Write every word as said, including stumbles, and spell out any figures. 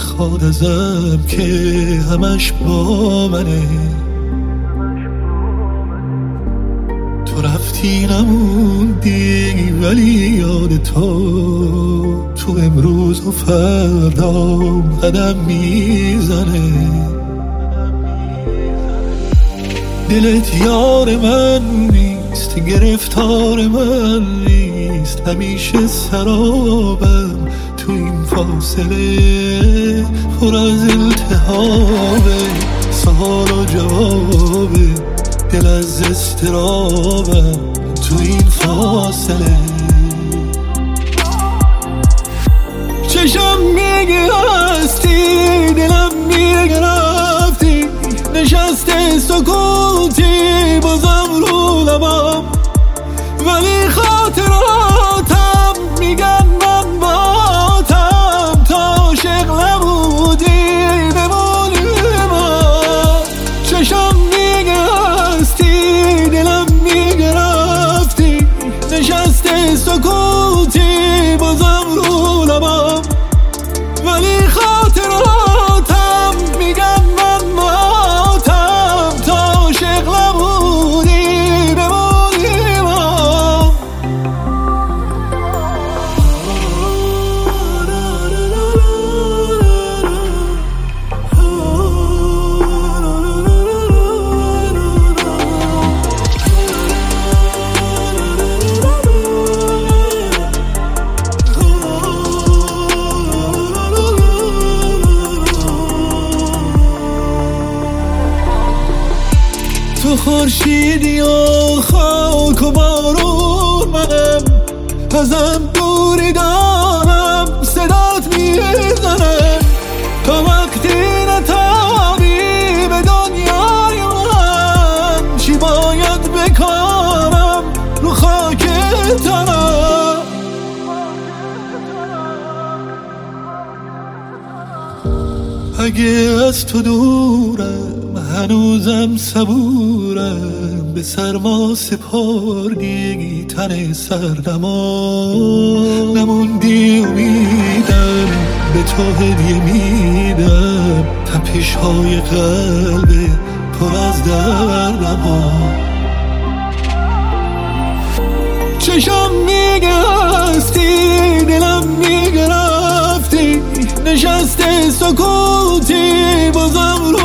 میخواد ازم که همش با منه. تو رفتی نموندی ولی یاد تو تو امروز و فردا قدم میزنه. دلت یار من نیست، گرفتار من نیست، همیشه سرابم تو این فاصله پر از التهابه. سوال و جوابه دل از اضطرابم تو این فاصله. چشم میگه هستی، دلم میگه رفتی، نشسته سکوتی بازم رو لبم، ولی خاطراتم میگن من باتم تا عاشق نبودی بمونی من. چشم میگه هستی، دلم میگه رفتی، نشسته سکوتی بازم رو لبم، ولی خاطراتم میگن من باتم تا عاشق نبودی بمونی من. تو خورشیدی و خاک و بارون منم، ازم دوری دارم صدات میزنم، تا وقتی نتابی به دنیای من چی باید بکنم رو خاک تنم. اگه از تو دورم هنوزم صبورم، به سرما سپردی تن سردما، نموندی امیدم به تو هدیه میدم، تپش های قلب پر از دردما. چشم میگه هستی، دلم میگه رفتی، نشسته سکوتی بازم رو